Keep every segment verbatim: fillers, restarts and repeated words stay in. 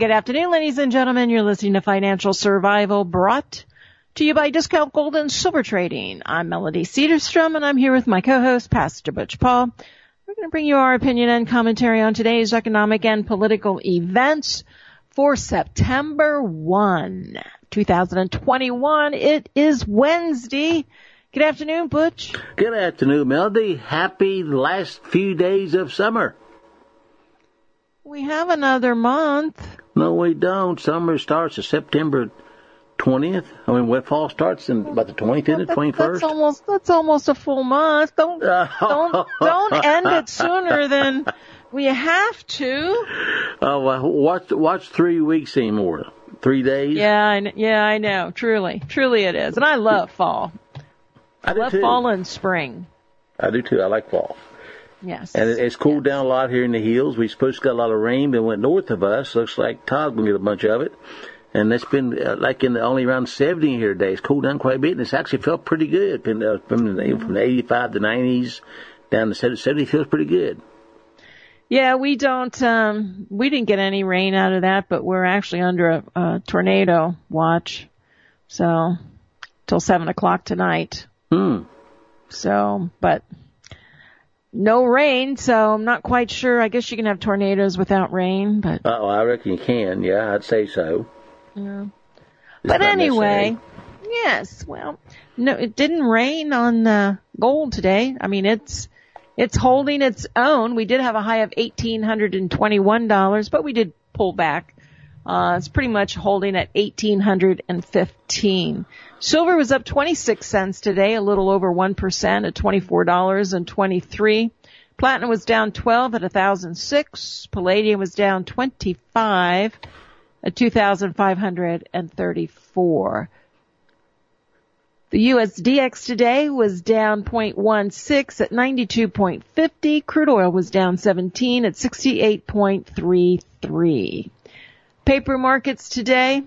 Good afternoon, ladies and gentlemen. You're listening to Financial Survival, brought to you by Discount Gold and Silver Trading. I'm Melody Cedarstrom, and I'm here with my co-host, Pastor Butch Paul. We're going to bring you our opinion and commentary on today's economic and political events for September first, two thousand twenty-one. It is Wednesday. Good afternoon, Butch. Good afternoon, Melody. Happy last few days of summer. We have another month. No, we don't. Summer starts at September twentieth. I mean, what fall starts in about the twenty-fifth, that, twenty-first. That's almost that's almost a full month. Don't don't don't end it sooner than we have to. Oh, well, watch watch three weeks anymore. Three days. Yeah, I kn- yeah, I know. Truly, truly, it is, and I love fall. I, I do love too. fall and spring. I do too. I like fall. Yes. And it, it's cooled yes. down a lot here in the hills. We supposed to get a lot of rain, but went north of us. Looks like Todd will get a bunch of it. And it's been uh, like in the, only around seventy here today. It's cooled down quite a bit, and it's actually felt pretty good. Been, uh, from, the, from the eighty-five to nineties down to seventy feels pretty good. Yeah, we don't, um, we didn't get any rain out of that, but we're actually under a, a tornado watch. So, till seven o'clock tonight. Hmm. So, but no rain, so I'm not quite sure. I guess you can have tornadoes without rain, but. Oh, I reckon you can. Yeah, I'd say so. Yeah. It's but not anyway, necessary. yes, well, no, it didn't rain on uh, gold today. I mean, it's, it's holding its own. We did have a high of one thousand eight hundred twenty-one dollars, but we did pull back. Uh, it's pretty much holding at one thousand eight hundred fifteen. Silver was up twenty-six cents today, a little over one percent at twenty-four dollars and twenty-three cents. Platinum was down twelve at one thousand six. Palladium was down twenty-five at two thousand five hundred thirty-four. The U S D X today was down zero point one six at ninety-two point five zero. Crude oil was down seventeen at sixty-eight point three three. Paper markets today.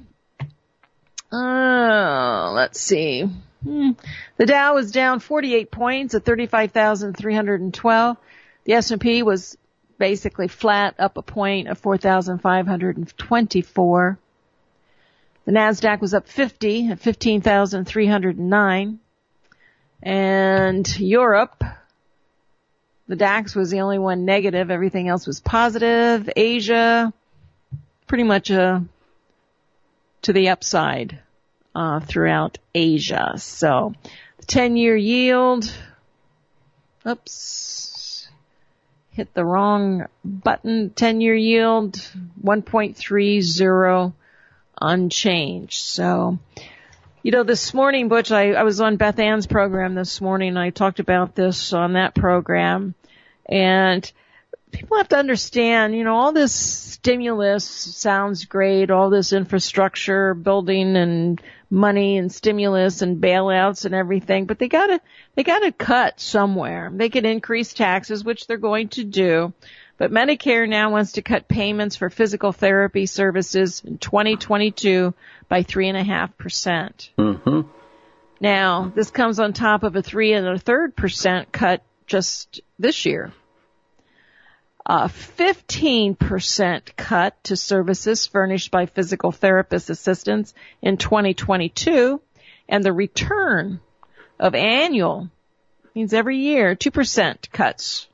Uh, let's see. Hmm. The Dow was down forty-eight points at thirty-five thousand three hundred twelve. The S and P was basically flat, up a point at four thousand five hundred twenty-four. The Nasdaq was up fifty at fifteen thousand three hundred nine. And Europe, the DAX was the only one negative. Everything else was positive. Asia, pretty much a to the upside uh throughout Asia. So the ten-year yield, oops, hit the wrong button. ten-year yield, one point three zero, unchanged. So, you know, this morning, Butch, I, I was on Beth Ann's program this morning, and I talked about this on that program. And people have to understand, you know, all this stimulus sounds great, all this infrastructure building and money and stimulus and bailouts and everything, but they gotta, they gotta cut somewhere. They could increase taxes, which they're going to do, but Medicare now wants to cut payments for physical therapy services in twenty twenty-two by three and a half percent. Mm-hmm. Now, this comes on top of a three and a third percent cut just this year. A fifteen percent cut to services furnished by physical therapist assistants in twenty twenty-two, and the return of annual, means every year, two percent cuts.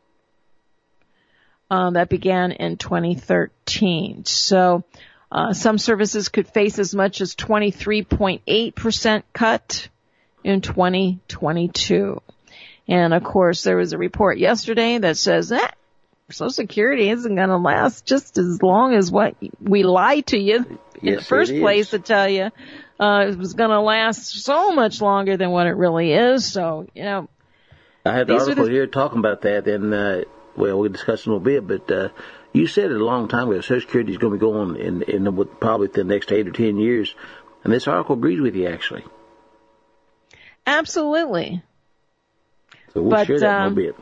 Uh, that began in twenty thirteen. So, uh, some services could face as much as twenty-three point eight percent cut in twenty twenty-two. And of course, there was a report yesterday that says that Social Security isn't going to last just as long as what we lied to you in Yes, the first place to tell you. Uh, it was going to last so much longer than what it really is. So, you know. I had an article the... here talking about that, and, uh, well, we discussed it a little bit, but uh, you said it a long time ago, Social Security is going to be going in, in the, probably the next eight or ten years. And this article agrees with you, actually. Absolutely. So we'll but, share that um, in a little bit.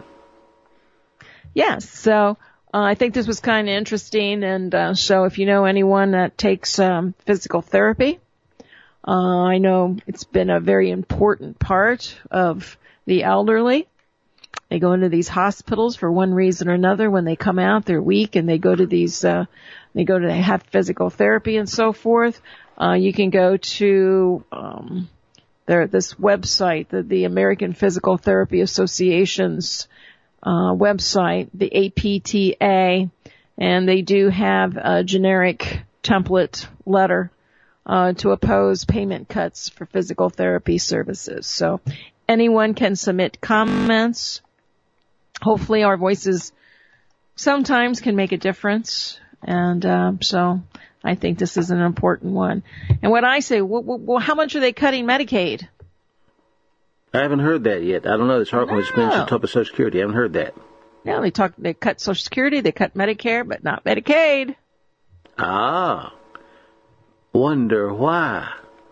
Yes, so uh, I think this was kind of interesting, and uh, so if you know anyone that takes um, physical therapy, uh, I know it's been a very important part of the elderly, They go into these hospitals for one reason or another. When they come out, they're weak, and they go to these, uh, they go to, they have physical therapy and so forth. Uh, you can go to, um, there, this website, the, the American Physical Therapy Association's, uh, website, the A P T A, and they do have a generic template letter, uh, to oppose payment cuts for physical therapy services. So anyone can submit comments. Hopefully our voices sometimes can make a difference. And, um, so I think this is an important one. And what I say, well, well, how much are they cutting Medicaid? I haven't heard that yet. I don't know. It's hard when it's been on top of Social Security. I haven't heard that. Yeah, they talk, they cut Social Security, they cut Medicare, but not Medicaid. Ah. Wonder why.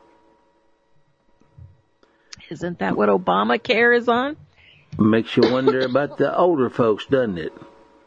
Isn't that what Obamacare is on? Makes you wonder about the older folks, doesn't it?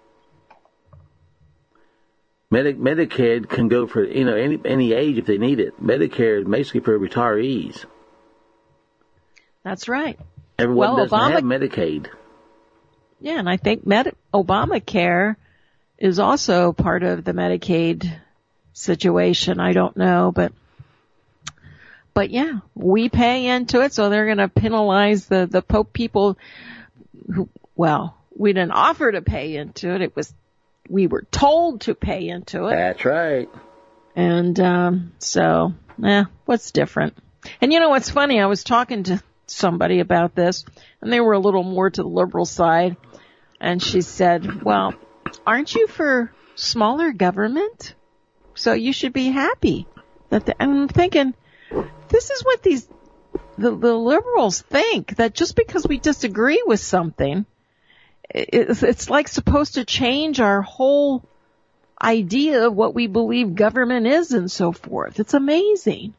Medi- Medicaid can go for, you know, any any age if they need it. Medicare is basically for retirees. That's right. Everyone well, doesn't Obama- have Medicaid. Yeah, and I think Med- Obamacare is also part of the Medicaid situation. I don't know, but but yeah, we pay into it, so they're going to penalize the the Pope people who, well, we didn't offer to pay into it. It was, we were told to pay into it. That's right. And um so, eh, what's different? And you know what's funny? I was talking to somebody about this, and they were a little more to the liberal side, and she said, well, aren't you for smaller government? So you should be happy that the, and I'm thinking, this is what these, the, the liberals think, that just because we disagree with something, it's, it's like supposed to change our whole idea of what we believe government is and so forth. It's amazing.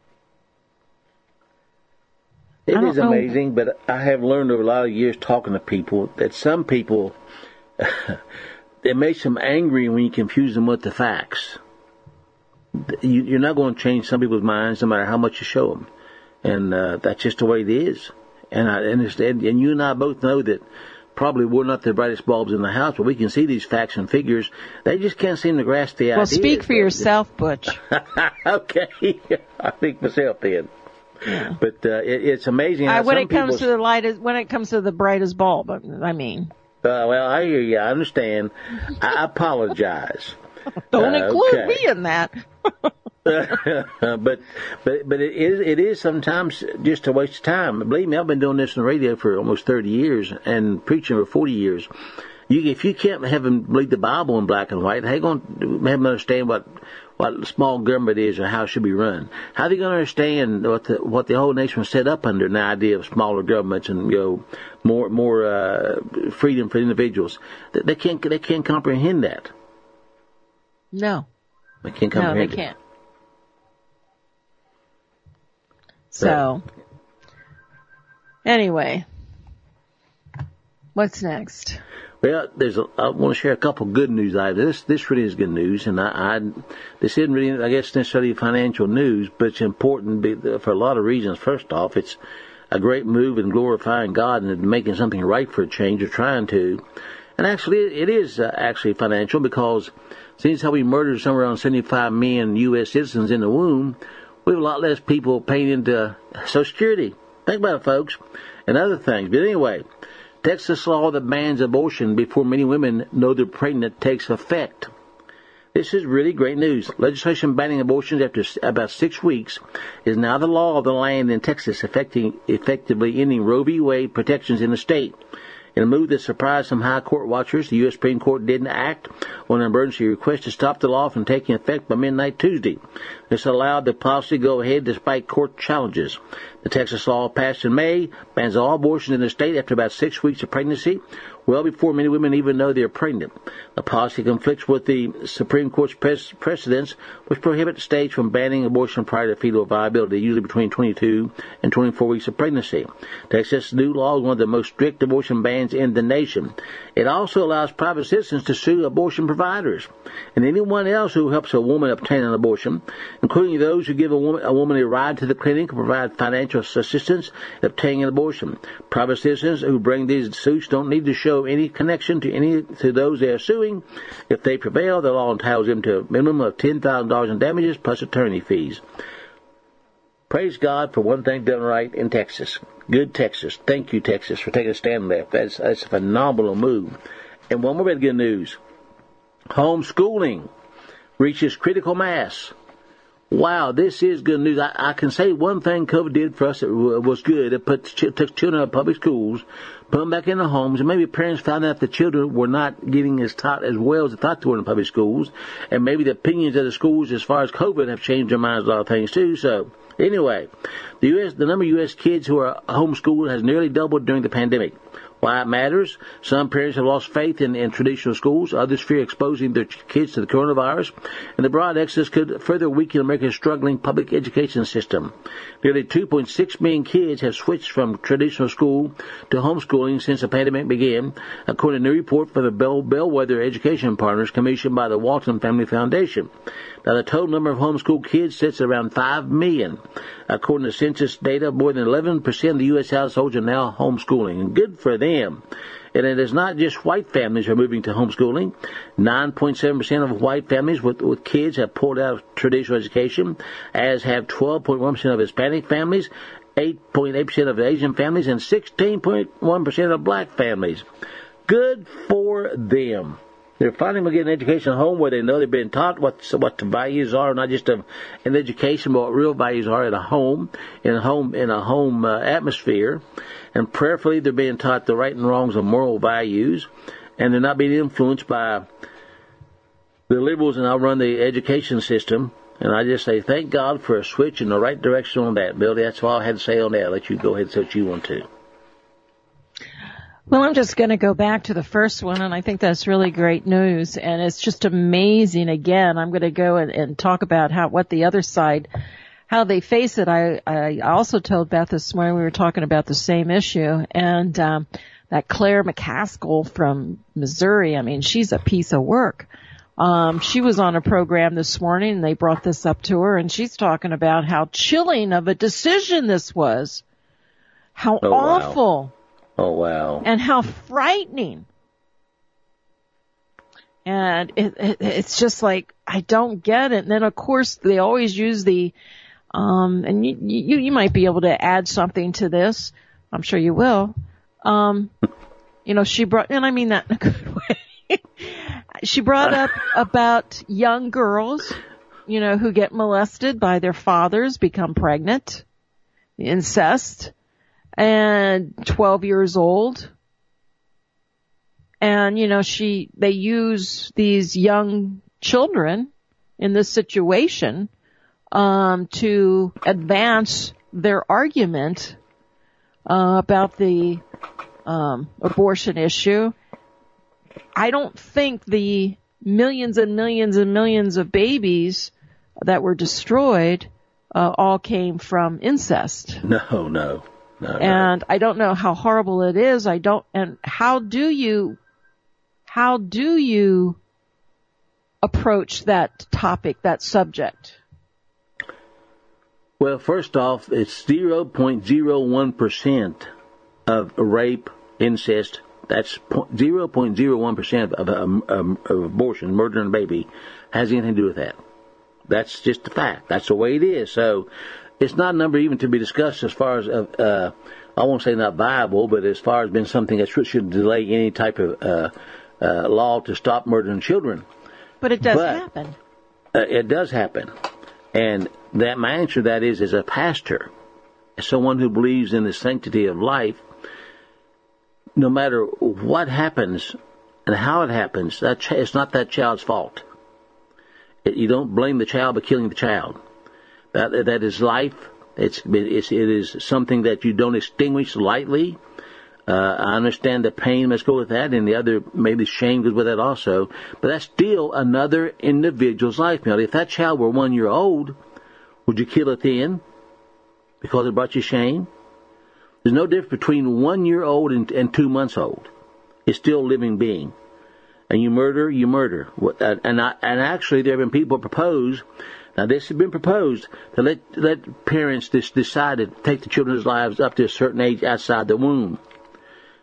It is know. amazing, but I have learned over a lot of years talking to people that some people, it makes them angry when you confuse them with the facts. You, you're not going to change some people's minds no matter how much you show them. And uh, that's just the way it is. And I understand, and you and I both know that probably we're not the brightest bulbs in the house, but we can see these facts and figures. They just can't seem to grasp the idea. Well, speak for yourself, Butch. Okay. I think myself then. Yeah. But uh, it, it's amazing how I, when some it comes people, to the lightest, when it comes to the brightest bulb, I mean. Uh, well, I hear you. I understand. I apologize. Don't uh, include okay. me in that. but but but it is it is sometimes just a waste of time. Believe me, I've been doing this on the radio for almost thirty years and preaching for forty years. You, if you can't have them read the Bible in black and white, how you going to have them understand what what small government is or how it should be run? How are they going to understand what the what the whole nation was set up under, and the idea of smaller governments and, you know, more more uh, freedom for individuals? They, they can't they can't comprehend that. No. They can't No, comprehend they it. can't. So, anyway, what's next? Well, there's a, I want to share a couple of good news items. This this really is good news, and I, I this isn't really, I guess, necessarily financial news, but it's important for a lot of reasons. First off, it's a great move in glorifying God and making something right for a change, or trying to. And actually, it is uh, actually financial, because since how we murdered somewhere around seventy-five million U S citizens in the womb, we have a lot less people paying into Social Security. Think about it, folks, and other things. But anyway, Texas law that bans abortion before many women know they're pregnant takes effect. This is really great news. Legislation banning abortions after about six weeks is now the law of the land in Texas, affecting, effectively ending Roe v. Wade protections in the state. In a move that surprised some high court watchers, the U S Supreme Court didn't act on an emergency request to stop the law from taking effect by midnight Tuesday. This allowed the policy to go ahead despite court challenges. The Texas law passed in May bans all abortions in the state after about six weeks of pregnancy, well before many women even know they're pregnant. The policy conflicts with the Supreme Court's precedents, which prohibit states from banning abortion prior to fetal viability, usually between twenty-two and twenty-four weeks of pregnancy. Texas' new law is one of the most strict abortion bans in the nation. It also allows private citizens to sue abortion providers and anyone else who helps a woman obtain an abortion, including those who give a woman a, woman a ride to the clinic or provide financial assistance in obtaining an abortion. Private citizens who bring these suits don't need to show show any connection to any to those they are suing. If they prevail, the law entitles them to a minimum of ten thousand dollars in damages plus attorney fees. Praise God for one thing done right in Texas. Good Texas. Thank you, Texas, for taking a stand there. That's, that's a phenomenal move. And one more bit of good news. Homeschooling reaches critical mass. Wow, this is good news. I, I can say one thing COVID did for us that was good. It put, took children out of public schools, put them back in the homes, and maybe parents found out the children were not getting as taught as well as they thought they were in public schools, and maybe the opinions of the schools as far as COVID have changed their minds on a lot of things too. So, anyway, the U S, the number of U S kids who are homeschooled has nearly doubled during the pandemic. Why it matters? Some parents have lost faith in, in traditional schools. Others fear exposing their kids to the coronavirus. And the broad exodus could further weaken America's struggling public education system. Nearly two point six million kids have switched from traditional school to homeschooling since the pandemic began, according to a new report from the Bell, Bellwether Education Partners commissioned by the Walton Family Foundation. Now, the total number of homeschooled kids sits at around five million. According to census data, more than eleven percent of the U S households are now homeschooling, and good for them. And it is not just white families who are moving to homeschooling. nine point seven percent of white families with, with kids have pulled out of traditional education, as have twelve point one percent of Hispanic families, eight point eight percent of Asian families, and sixteen point one percent of black families. Good for them. They're finally getting an education at home where they know they've been taught what what the values are, not just a, an education, but what real values are at a home, in a home in a home uh, atmosphere, and prayerfully they're being taught the right and wrongs of moral values, and they're not being influenced by the liberals and I run the education system. And I just say thank God for a switch in the right direction on that, Billy. That's all I had to say on that. I'll let you go ahead and say what you want to. Well, I'm just going to go back to the first one, and I think that's really great news, and it's just amazing. Again, I'm going to go and, and talk about how what the other side, how they face it. I, I also told Beth this morning we were talking about the same issue, and um, that Claire McCaskill from Missouri, I mean, she's a piece of work. Um, she was on a program this morning, and they brought this up to her, and she's talking about how chilling of a decision this was, how oh, awful. Wow. Oh, wow. And how frightening. And it, it, it's just like, I don't get it. And then, of course, they always use the, um, and you, you, you might be able to add something to this. I'm sure you will. Um, you know, she brought, and I mean that in a good way. She brought up about young girls, you know, who get molested by their fathers, become pregnant, incest. And twelve years old. And, you know, she, they use these young children in this situation, um, to advance their argument, uh, about the, um, abortion issue. I don't think the millions and millions and millions of babies that were destroyed, uh, all came from incest. No, no. No, and no. I don't know how horrible it is. I don't, and how do you, how do you approach that topic, that subject? Well, first off, it's zero point zero one percent of rape, incest. That's zero point zero one percent of, of, of, of abortion, murdering a baby, has anything to do with that. That's just a fact. That's the way it is. So, it's not a number even to be discussed as far as, uh, I won't say not viable, but as far as being something that should, should delay any type of uh, uh, law to stop murdering children. But it does but, happen. Uh, it does happen. And that my answer to that is, as a pastor, as someone who believes in the sanctity of life, no matter what happens and how it happens, that ch- it's not that child's fault. It, you don't blame the child by killing the child. That that is life. It's, it's it is something that you don't extinguish lightly. Uh, I understand the pain must go with that, and the other maybe shame goes with that also. But that's still another individual's life. Now, if that child were one year old, would you kill it then because it brought you shame? There's no difference between one year old and, and two months old. It's still a living being, and you murder, you murder. And I, and actually, there have been people propose. Now, this has been proposed to let let parents just decide to take the children's lives up to a certain age outside the womb.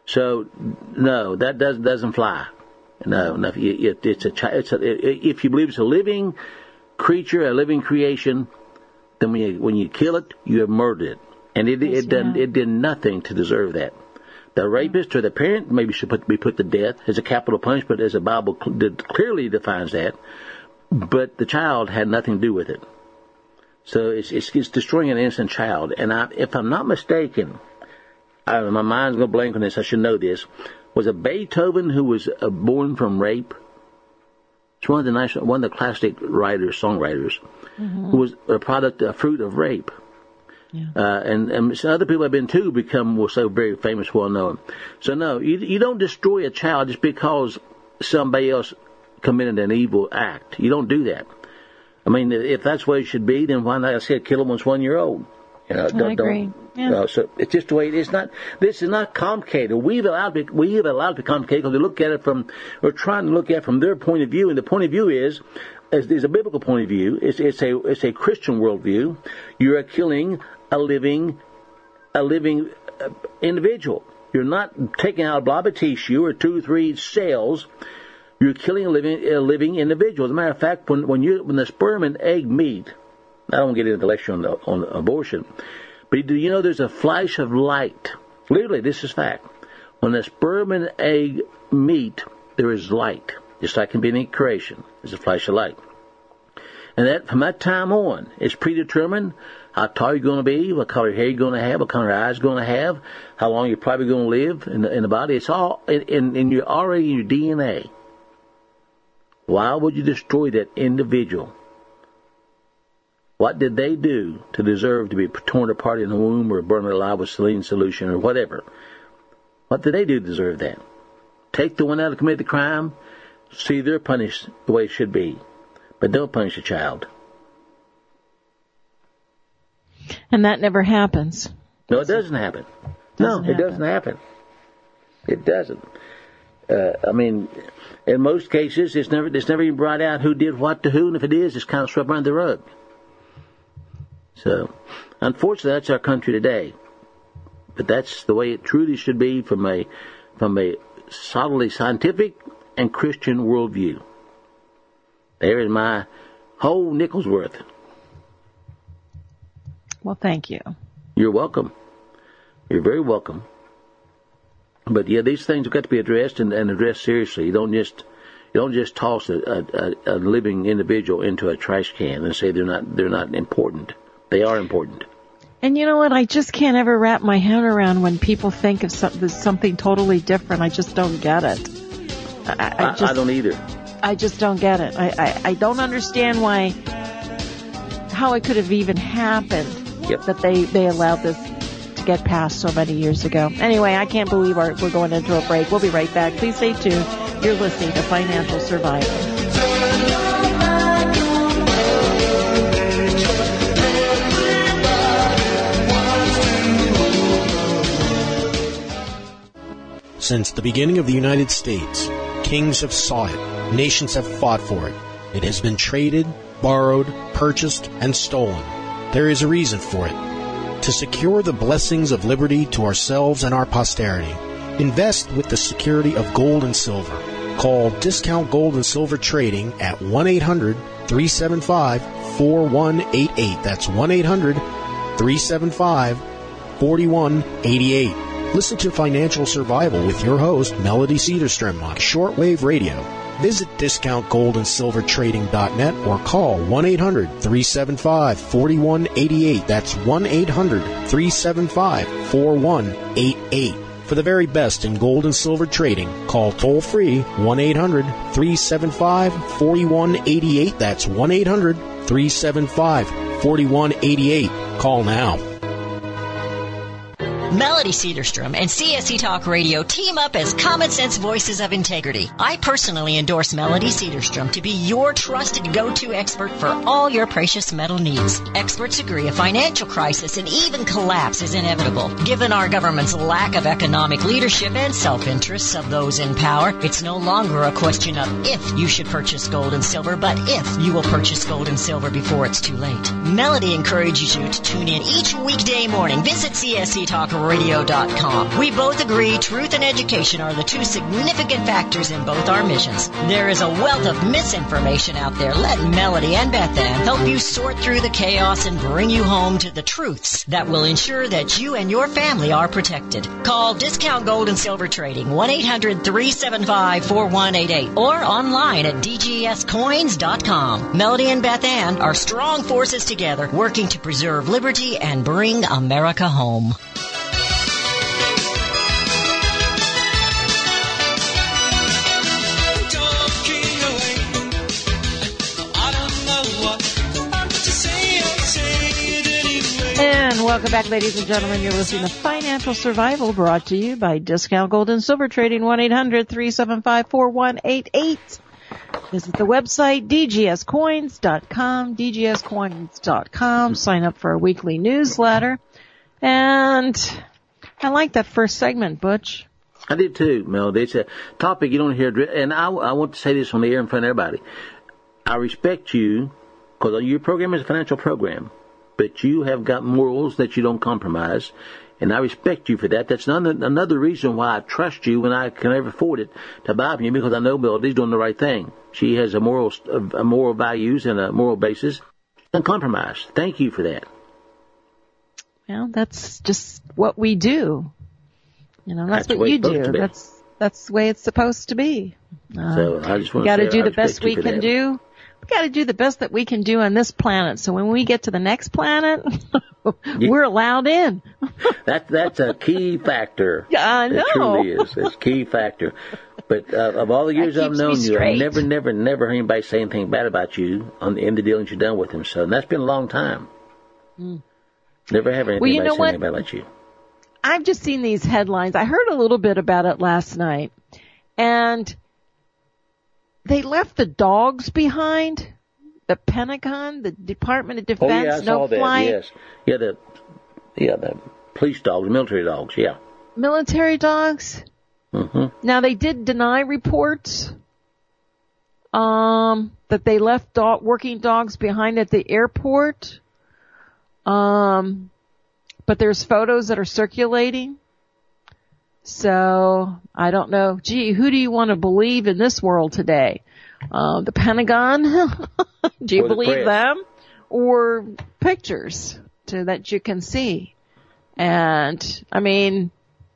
So, no, that doesn't doesn't fly. No, no. It, it's a, it's a, if you believe it's a living creature, a living creation, then when you when you kill it, you have murdered it, and it yes, it done yeah. it did nothing to deserve that. The rapist or the parent maybe should put, be put to death as a capital punishment, as the Bible clearly defines that. But the child had nothing to do with it. So it's it's, it's destroying an innocent child. And I, if I'm not mistaken, I, my mind's going to blank on this. I should know this. Was it Beethoven who was uh, born from rape? It's one of the nice, one of the classic writers, songwriters, mm-hmm. who was a product, a fruit of rape. Yeah. Uh, and, and some other people have been too become well, so very famous, well known. So no, you, you don't destroy a child just because somebody else committed an evil act. You don't do that. I mean, if that's the way it should be, then why not? I said kill them when it's one year old. You know, I don't, agree. Don't, yeah. you know, so it's just the way it is. Not this is not complicated. We've allowed it, we've allowed it to be complicated because we look at it from we're trying to look at it from their point of view, and the point of view is. Is a biblical point of view. It's, it's a it's a Christian worldview. You are killing a living a living uh, individual. You're not taking out a blob of tissue or two or three cells. You're killing a living a living individual. As a matter of fact, when when you when the sperm and egg meet, I don't get into the lecture on the, on abortion, but do you know there's a flash of light? Literally, this is fact. When the sperm and egg meet, there is light. Just like in any creation, there's a flash of light. And that from that time on, it's predetermined how tall you're going to be, what color hair you're going to have, what color eyes you're going to have, how long you're probably going to live in the, in the body. It's all in, in, in your already in your D N A. Why would you destroy that individual? What did they do to deserve to be torn apart in the womb or burned alive with saline solution or whatever? What did they do to deserve that? Take the one out who committed the crime. See, they're punished the way it should be. But don't punish a child. And that never happens. No, it doesn't happen. Doesn't no, it happen. doesn't happen. It doesn't. Uh, I mean, in most cases, it's never it's never even brought out who did what to who, and if it is, it's kind of swept under the rug. So, unfortunately, that's our country today. But that's the way it truly should be from a from a solidly scientific and Christian worldview. There is my whole nickel's worth. Well, thank you. You're welcome. You're very welcome. But yeah, these things have got to be addressed and, and addressed seriously. You don't just you don't just toss a, a, a living individual into a trash can and say they're not they're not important. They are important. And you know what? I just can't ever wrap my head around when people think of something, something totally different. I just don't get it. I, I, just, I, I don't either. I just don't get it. I, I, I don't understand why, how it could have even happened yep. that they, they allowed this to get passed so many years ago. Anyway, I can't believe our, we're going into a break. We'll be right back. Please stay tuned. You're listening to Financial Survival. Since the beginning of the United States, kings have sought it, nations have fought for it. It has been traded, borrowed, purchased, and stolen. There is a reason for it. To secure the blessings of liberty to ourselves and our posterity, invest with the security of gold and silver. Call Discount Gold and Silver Trading at one eight hundred, three seven five, four one eight eight. That's one eight hundred, three seven five, four one eight eight. Listen to Financial Survival with your host, Melody Cedarstrom, on shortwave radio. Visit discount gold and silver trading dot net or call one eight hundred, three seven five, four one eight eight. That's one eight hundred, three seven five, four one eight eight. For the very best in gold and silver trading, call toll-free one eight hundred, three seven five, four one eight eight. That's one eight hundred, three seven five, four one eight eight. Call now. Melody Cedarstrom and C S C Talk Radio team up as common sense voices of integrity. I personally endorse Melody Cedarstrom to be your trusted go-to expert for all your precious metal needs. Experts agree a financial crisis and even collapse is inevitable. Given our government's lack of economic leadership and self-interests of those in power, it's no longer a question of if you should purchase gold and silver, but if you will purchase gold and silver before it's too late. Melody encourages you to tune in each weekday morning. Visit C S C Talk Radio radio dot com. We both agree truth and education are the two significant factors in both our missions. There is a wealth of misinformation out there. Let Melody and Beth Ann help you sort through the chaos and bring you home to the truths that will ensure that you and your family are protected. Call Discount Gold and Silver Trading, one eight hundred three seven five four one eight eight, or online at d g s coins dot com. Melody and Beth Ann are strong forces together, working to preserve liberty and bring America home. And welcome back, ladies and gentlemen. You're listening to Financial Survival, brought to you by Discount Gold and Silver Trading, one eight hundred three seven five four one eight eight. Visit the website, d g s coins dot com, d g s coins dot com. Sign up for our weekly newsletter. And I like that first segment, Butch. I did too, Melody. It's a topic you don't hear. And I, I want to say this on the air in front of everybody. I respect you because your program is a financial program, but you have got morals that you don't compromise. And I respect you for that. That's none, another reason why I trust you when I can ever afford it to buy from you, because I know Melody's doing the right thing. She has a moral, a moral values and a moral basis. Uncompromised. Thank you for that. Well, that's just what we do. You know, that's, that's what you do. That's that's the way it's supposed to be. Uh, so I just want to got to do I the best we can that. do. We got to do the best that we can do on this planet. So when we get to the next planet, yeah. we're allowed in. that that's a key factor. Yeah, I know. It truly is. It's a key factor. But uh, of all the years I've known you, I've never, never, never heard anybody say anything bad about you on the, in the dealings you've done with him. So that's been a long time. Mm. Never have anything well, you know say anything bad about you. I've just seen these headlines. I heard a little bit about it last night. And they left the dogs behind. The Pentagon, the Department of Defense, oh, yeah, I no saw flight. That, yes. Yeah, the, yeah, the police dogs, military dogs, yeah. Military dogs? Mm-hmm. Now, they did deny reports um, that they left dog, working dogs behind at the airport. Um, but there's photos that are circulating. So, I don't know. Gee, who do you want to believe in this world today? Uh, the Pentagon? Do you or believe the them? Or pictures to, that you can see? And, I mean,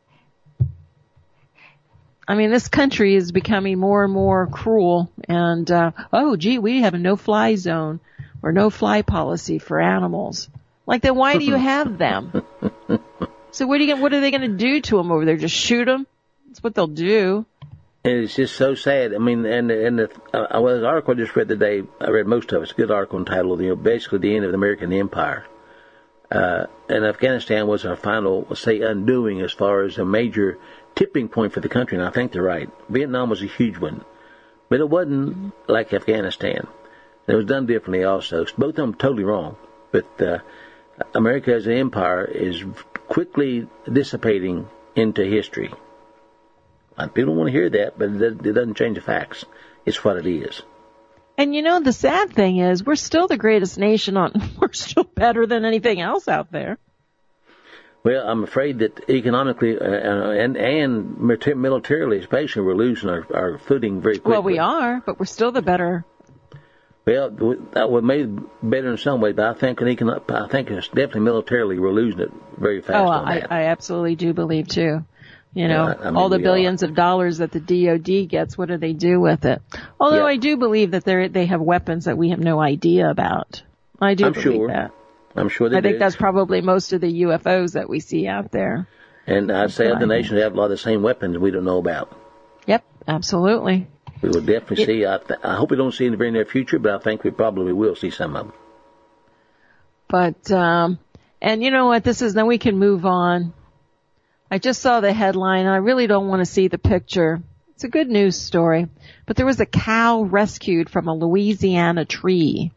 I mean, this country is becoming more and more cruel. And, uh, oh, gee, we have a no-fly zone or no-fly policy for animals. Like, then why do you have them? So what are you, what are they going to do to them over there? Just shoot them? That's what they'll do. And it's just so sad. I mean, and and the, uh, well, the article I just read today, I read most of it. It's a good article entitled, you know, basically the end of the American Empire. Uh, and Afghanistan was our final, let's say, undoing as far as a major tipping point for the country. And I think they're right. Vietnam was a huge one, but it wasn't like Afghanistan. It was done differently also. Both of them totally wrong. But uh, America as an empire is quickly dissipating into history. People don't want to hear that, but it doesn't change the facts. It's what it is. And you know, the sad thing is, we're still the greatest nation on, we're still better than anything else out there. Well, I'm afraid that economically uh, and and militarily, especially, we're losing our, our footing very quickly. Well, we are, but we're still the better. Well, that would maybe better in some way, but I think, an econ- I think it's definitely militarily we're losing it very fast oh, on I, that. I absolutely do believe, too. You know, yeah, I mean, all the billions are. of dollars that the D O D gets, what do they do with it? Although yeah. I do believe that they they have weapons that we have no idea about. I do I'm believe sure. that. I'm sure they I think do. that's probably most of the U F Os that we see out there. And I'd say other nations have a lot of the same weapons we don't know about. Yep, absolutely. We will definitely it, see. I, th- I hope we don't see in the very near future, but I think we probably will see some of them. But, um, and you know what? This is, then we can move on. I just saw the headline, and I really don't want to see the picture. It's a good news story. But there was a cow rescued from a Louisiana tree.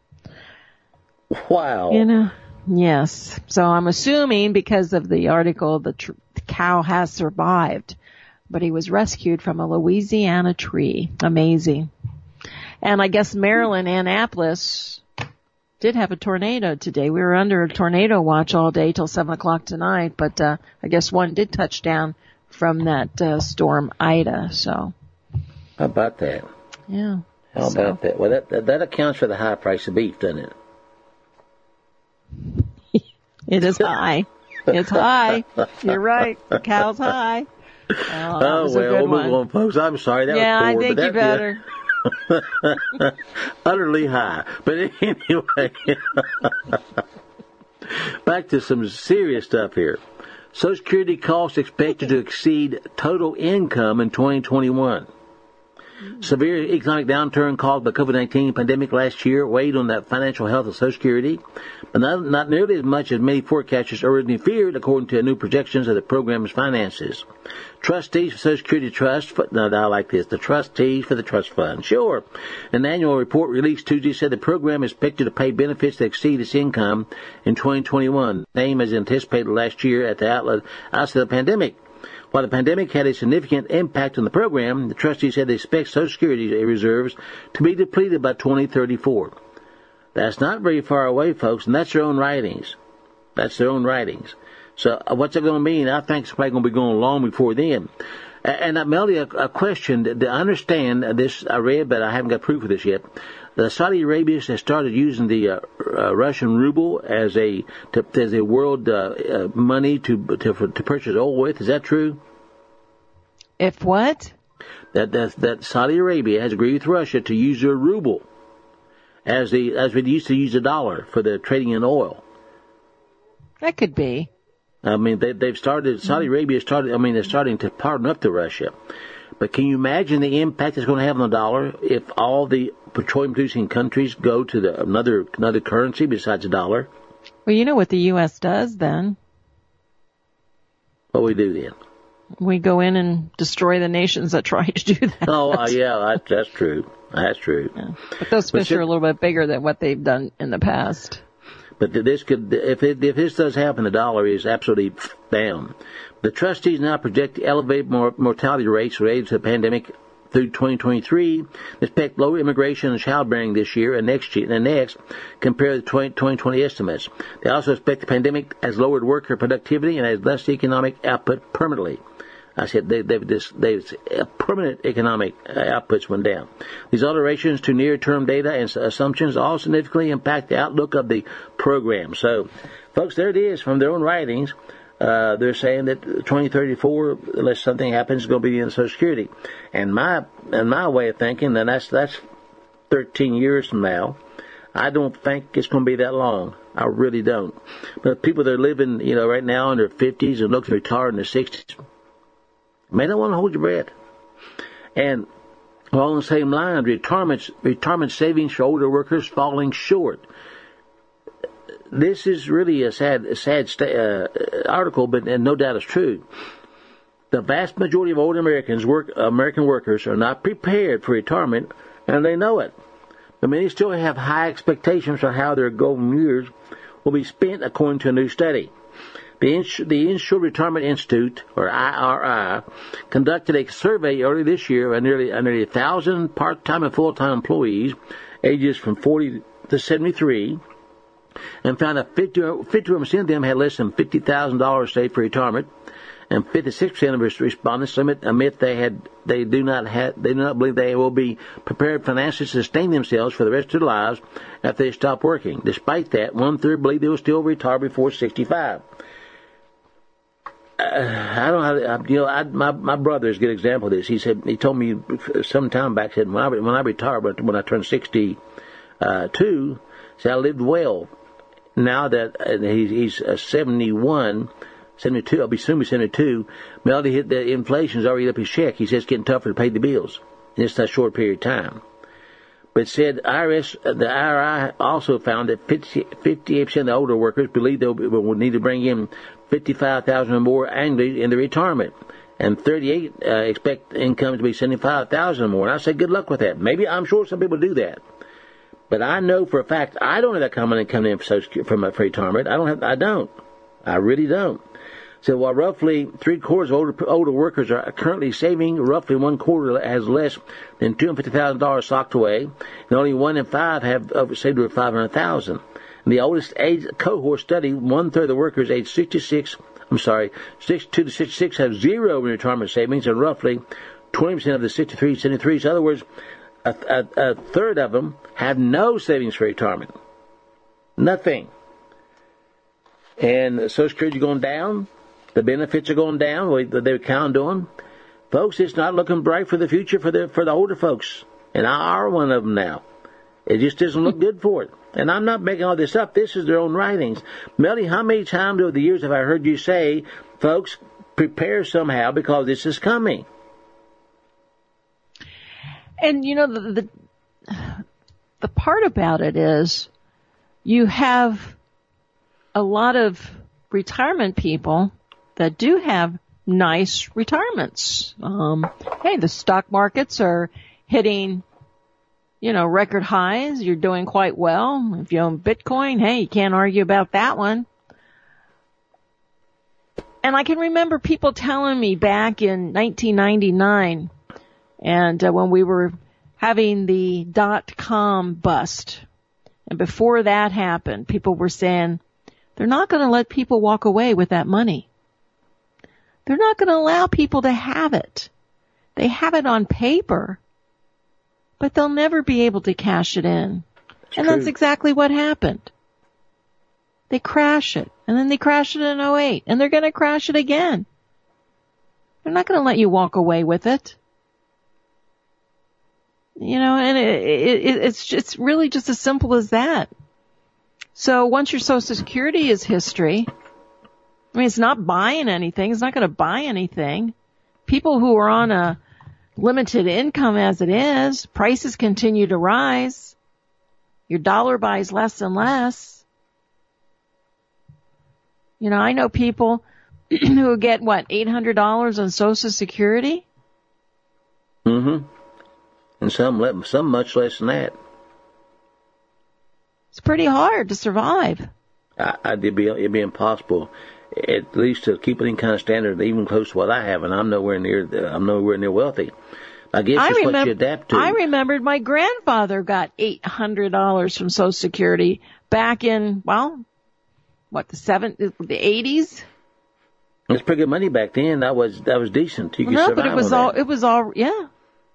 Wow. You know, yes. So I'm assuming because of the article, the, tr- the cow has survived. But he was rescued from a Louisiana tree. Amazing. And I guess Maryland, Annapolis, did have a tornado today. We were under a tornado watch all day till seven o'clock tonight, but uh, I guess one did touch down from that uh, storm Ida. So, how about that? Yeah. How so. about that? Well, that, that that accounts for the high price of beef, doesn't it? It is high. It's high. You're right. The cow's high. Oh, that oh was a well, good we'll move one. on, folks. I'm sorry. That yeah, was poor, I think but you that, better. Utterly high. But anyway, back to some serious stuff here. Social Security costs expected to exceed total income in twenty twenty-one. Severe economic downturn caused by COVID nineteen pandemic last year weighed on the financial health of Social Security, but not, not nearly as much as many forecasters originally feared, according to new projections of the program's finances. Trustees for Social Security Trust, no, I like this, the trustees for the trust fund, sure. An annual report released Tuesday said the program is expected to pay benefits that exceed its income in twenty twenty-one, same as anticipated last year at the outlet outset of the pandemic. While the pandemic had a significant impact on the program, the trustees said they expect Social Security reserves to be depleted by twenty thirty-four. That's not very far away, folks, and that's their own writings. That's their own writings. So uh, what's that going to mean? I think it's probably going to be going long before then. And, uh, Melody, a, a question. To understand this, I read, but I haven't got proof of this yet. The Saudi Arabia has started using the uh, uh, Russian ruble as a to, as a world uh, uh, money to, to to purchase oil with. Is that true? If what? That that, that Saudi Arabia has agreed with Russia to use their ruble as the as we used to use the dollar for the trading in oil. That could be. I mean, they, they've started. Saudi Arabia started. I mean, they're starting to partner up to Russia. But can you imagine the impact it's going to have on the dollar if all the petroleum-producing countries go to the, another another currency besides the dollar? Well, you know what the U S does then. What do we do then? We go in and destroy the nations that try to do that. Oh, uh, yeah, that, that's true. That's true. Yeah. But those fish but are a little bit bigger than what they've done in the past. But this could, if it, if this does happen, the dollar is absolutely down. The trustees now project elevated mortality rates related to the pandemic through twenty twenty-three. They expect lower immigration and childbearing this year and next year and next compared to twenty twenty estimates. They also expect the pandemic has lowered worker productivity and has less economic output permanently. I said they, they've this, they've permanent economic outputs went down. These alterations to near-term data and assumptions all significantly impact the outlook of the program. So, folks, there it is from their own writings. Uh, they're saying that twenty thirty-four, unless something happens, is going to be in Social Security. And my and my way of thinking, and that's that's thirteen years from now. I don't think it's going to be that long. I really don't. But people that are living, you know, right now in their fifties and look to retire in their sixties, may not want to hold your breath. And along the same line, retirement retirement savings for older workers falling short. This is really a sad, a sad uh, article, but and no doubt it's true. The vast majority of older Americans, work, American workers, are not prepared for retirement, and they know it. But many still have high expectations for how their golden years will be spent, according to a new study. The, Ins- the Insured Retirement Institute, or I R I, conducted a survey earlier this year of nearly, uh, nearly one thousand part-time and full-time employees, ages from forty to seventy-three, and found that fifty-one percent of them had less than fifty thousand dollars saved for retirement, and fifty-six percent of respondents admit they had they do not have they do not believe they will be prepared financially to sustain themselves for the rest of their lives after they stop working. Despite that, one third believe they will still retire before sixty-five. Uh, I don't know how to, you know, I, my my brother is a good example of this. He said he told me some time back, said when I when I retire, but when I turned sixty-two, said I lived well. Now that uh, he's, he's uh, seventy-one, seventy-two, I'll be soon be seventy-two, Melody hit the inflation's already up his check. He says it's getting tougher to pay the bills in just a short period of time. But said I R S, the I R I also found that fifty-eight percent of the older workers believe they will need to bring in fifty-five thousand dollars or more annually in their retirement. And thirty-eight uh, expect income to be seventy-five thousand dollars or more. And I say good luck with that. Maybe, I'm sure some people do that. But I know for a fact I don't have that common income in for, for my for retirement. I don't have. I don't. I really don't. So while roughly three quarters of older, older workers are currently saving, roughly one quarter has less than two hundred fifty thousand dollars socked away, and only one in five have saved over five hundred thousand dollars. In the oldest age cohort study, one third of the workers aged sixty-six, I'm sorry, sixty-two to sixty-six have zero in retirement savings, and roughly twenty percent of the sixty-three to seventy-threes. In other words, a, a, a third of them have no savings for retirement. Nothing. And Social Security going down. The benefits are going down. They're counting on. Folks, it's not looking bright for the future for the for the older folks. And I are one of them now. It just doesn't look good for it. And I'm not making all this up. This is their own writings. Melody, how many times over the years have I heard you say, folks, prepare somehow because this is coming? And, you know, the, the, the part about it is you have a lot of retirement people that do have nice retirements. Um, hey, the stock markets are hitting, you know, record highs. You're doing quite well. If you own Bitcoin, hey, you can't argue about that one. And I can remember people telling me back in nineteen ninety-nine, and uh, when we were having the dot-com bust, and before that happened, people were saying, they're not going to let people walk away with that money. They're not going to allow people to have it. They have it on paper, but they'll never be able to cash it in. That's and true. That's exactly what happened. They crash it, and then they crash it in oh eight, and they're going to crash it again. They're not going to let you walk away with it. You know, and it, it, it's it's really just as simple as that. So once your Social Security is history, I mean, it's not buying anything. It's not going to buy anything. People who are on a limited income as it is, prices continue to rise. Your dollar buys less and less. You know, I know people who get, what, eight hundred dollars on Social Security? Mm-hmm. And some, some much less than that. It's pretty hard to survive. I, I, it'd be, it'd be impossible, at least to keep any kind of standard, even close to what I have, and I'm nowhere near, I'm nowhere near wealthy. I guess I it's remember, what you adapt to. I remembered my grandfather got eight hundred dollars from Social Security back in, well, what, the seven, the eighties? It was pretty good money back then. That was, that was decent. You could no, survive but it was on all, that. it was all, yeah.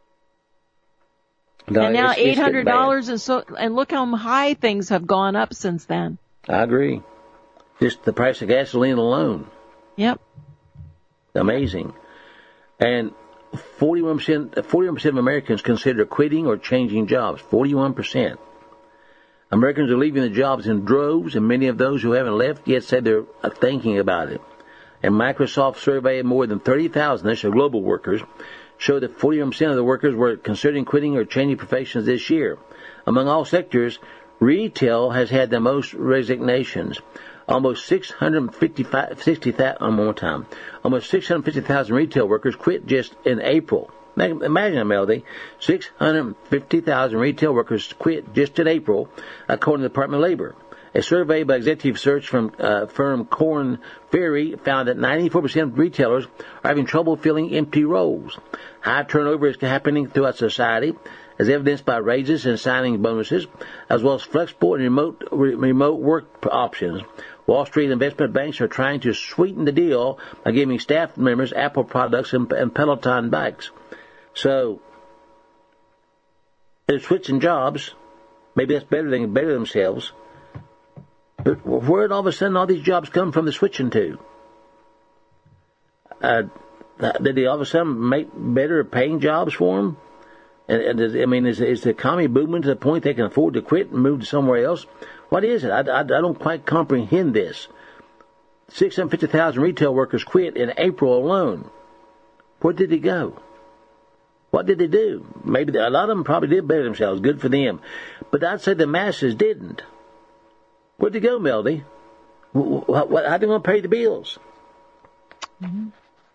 No, and now it's, it's eight hundred dollars, getting and so, and look how high things have gone up since then. bad. I agree. Just the price of gasoline alone. Yep. Amazing. And forty-one percent, forty-one percent of Americans consider quitting or changing jobs. forty-one percent. Americans are leaving the jobs in droves, and many of those who haven't left yet say they're thinking about it. And Microsoft surveyed more than thirty thousand, this is global workers, showed that forty-one percent of the workers were considering quitting or changing professions this year. Among all sectors, retail has had the most resignations. Almost six hundred fifty-five, sixty thousand, one more time, almost six hundred fifty thousand retail workers quit just in April. Imagine, Melody, six hundred fifty thousand retail workers quit just in April, according to the Department of Labor. A survey by executive search from uh, firm Korn Ferry found that ninety-four percent of retailers are having trouble filling empty roles. High turnover is happening throughout society, as evidenced by raises and signing bonuses, as well as flexible and remote re- remote work options. Wall Street investment banks are trying to sweeten the deal by giving staff members Apple products and, and Peloton bikes. So they're switching jobs. Maybe that's better than better themselves. But where did all of a sudden all these jobs come from? The switching to? Uh, did they all of a sudden make better paying jobs for them? And, and is, I mean, is, is the economy booming to the point they can afford to quit and move to somewhere else? What is it? I, I, I don't quite comprehend this. six hundred fifty thousand retail workers quit in April alone. Where did they go? What did they do? Maybe a lot of them probably did better themselves. Good for them. But I'd say the masses didn't. Where'd they go, Melody? What, what, how do they want to pay the bills? Mm-hmm.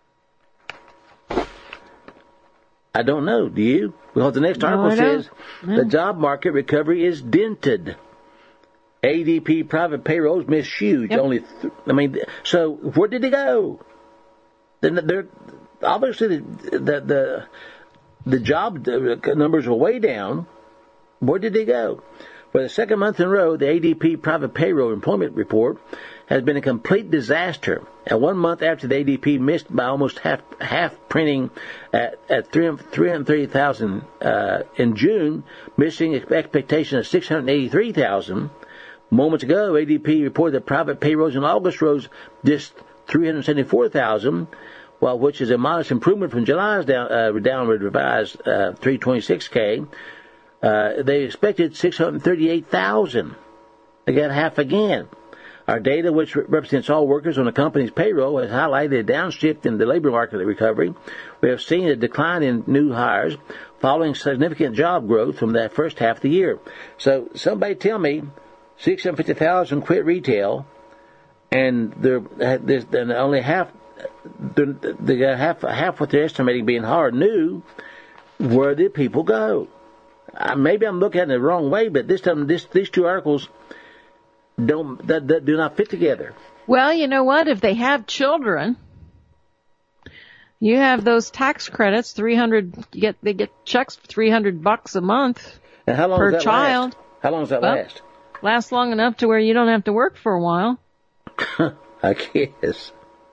I don't know. Do you? Because the next article no, says no. the job market recovery is dented. A D P private payrolls missed huge. Yep. Only, th- I mean, so where did they go? Then they're obviously the the the, the job numbers are way down. Where did they go? For the second month in a row, the A D P private payroll employment report has been a complete disaster. And one month after the A D P missed by almost half, half printing at, at three hundred thirty thousand uh, in June, missing expectation of six hundred eighty-three thousand. Moments ago, A D P reported that private payrolls in August rose just three hundred seventy-four thousand, while which is a modest improvement from July's down, uh, downward revised uh, three hundred twenty-six thousand. Uh, they expected six hundred thirty-eight thousand. They got half again. Our data, which represents all workers on the company's payroll, has highlighted a downshift in the labor market recovery. We have seen a decline in new hires following significant job growth from that first half of the year. So somebody tell me six hundred fifty thousand quit retail, and they're, they're only half, they're, they got half, half what they're estimating being hard new. Where did people go? Uh, maybe I'm looking at it the wrong way, but this time, this, these two articles don't that, that do not fit together. Well, you know what? If they have children, you have those tax credits. Three hundred, you get they get checks for three hundred bucks a month and how long per does that child. Last? How long does that well, last? Lasts long enough to where you don't have to work for a while. I guess.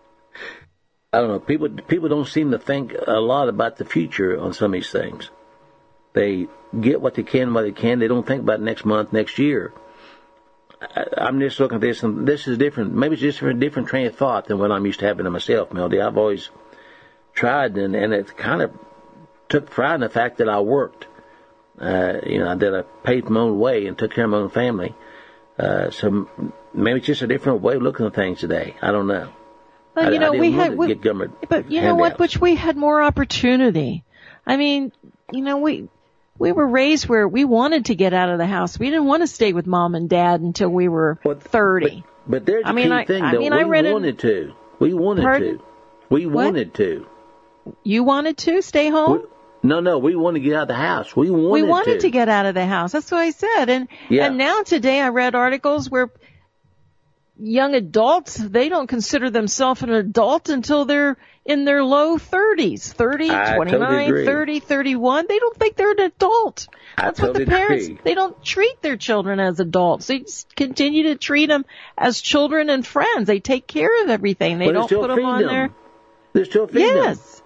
I don't know. People people don't seem to think a lot about the future on some of these things. They get what they can while they can. They don't think about next month, next year. I, I'm just looking at this, and this is different. Maybe it's just a different train of thought than what I'm used to having to myself, Melody. I've always tried, and, and it kind of took pride in the fact that I worked. Uh, you know, that I paid my own way and took care of my own family. Uh, so maybe it's just a different way of looking at things today. I don't know. Well, I, you know, I didn't we want had, to we, get government but you know what, handouts. Butch, we had more opportunity. I mean, you know, we, we were raised where we wanted to get out of the house. We didn't want to stay with mom and dad until we were but, thirty. But, but there's the I mean, key I, thing, I though. mean, we I read wanted it, to. We wanted Pardon? to. We What? wanted to. You wanted to stay home? We, no, no, we wanted to get out of the house. We wanted, we wanted to. to get out of the house. That's what I said. And Yeah. and now today I read articles where young adults, they don't consider themselves an adult until they're in their low thirties, thirty, I twenty-nine, totally agree. thirty, thirty-one. They don't think they're an adult. I That's totally what the parents, agree. they don't treat their children as adults. They just continue to treat them as children and friends. They take care of everything. They But don't still put them feed on them. there. They still feed them. Yes.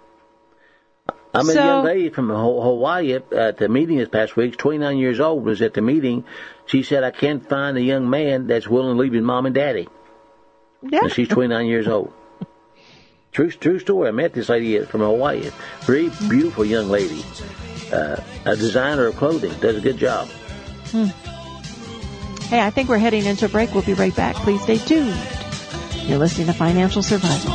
I met So- a young lady from Ho- Hawaii at, at the meeting this past week, twenty-nine years old, was at the meeting. She said, I can't find a young man that's willing to leave his mom and daddy. Yeah. And she's twenty-nine years old. True, true story. I met this lady from Hawaii. Very beautiful young lady. Uh, a designer of clothing. Does a good job. Hmm. Hey, I think we're heading into a break. We'll be right back. Please stay tuned. You're listening to Financial Survival.